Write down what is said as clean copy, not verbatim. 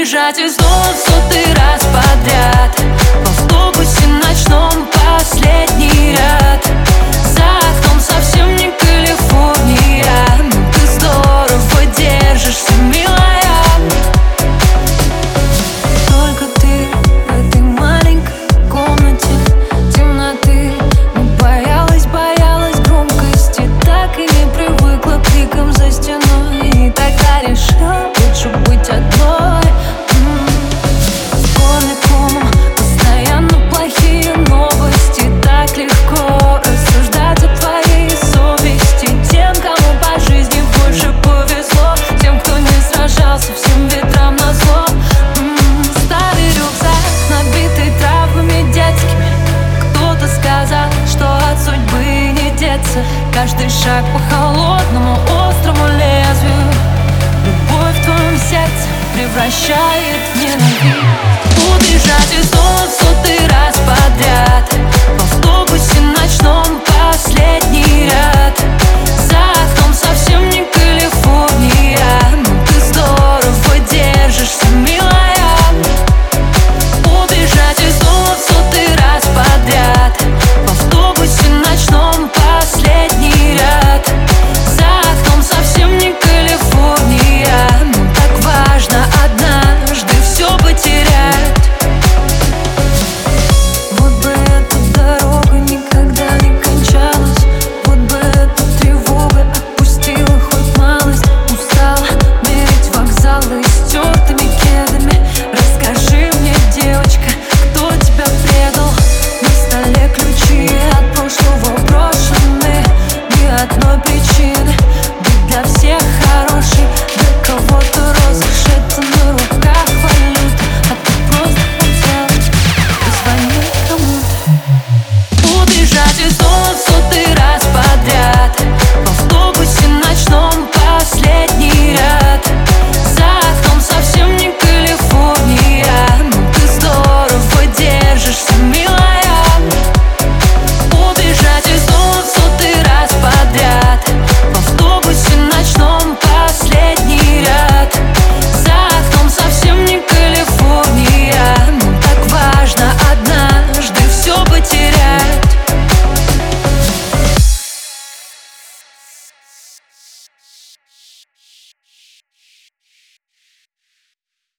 Убежать из дома в сотый раз подряд, в автобусе ночном последний ряд. За окном совсем не Калифорния, но ты здорово держишься, милая. Только ты в этой маленькой комнате темноты. Не боялась громкости, так и не привыкла к крикам за стеной. И тогда решила лучше быть одной. С горле комом, постоянно плохие новости. Так легко рассуждать о твоей совести. Тем, кому по жизни больше повезло, тем, кто не сражался всем ветрам назло. Старый рюкзак, набитый травмами детскими. Кто-то сказал, что от судьбы не деться. Каждый шаг по холодному, острому лезвию. Любовь в твоем сердце превращает в ненависть. Убежать из дома в сотый раз подряд, в автобусе ночном последний ряд. За окном совсем не Калифорния, но ты здорово держишься, милая.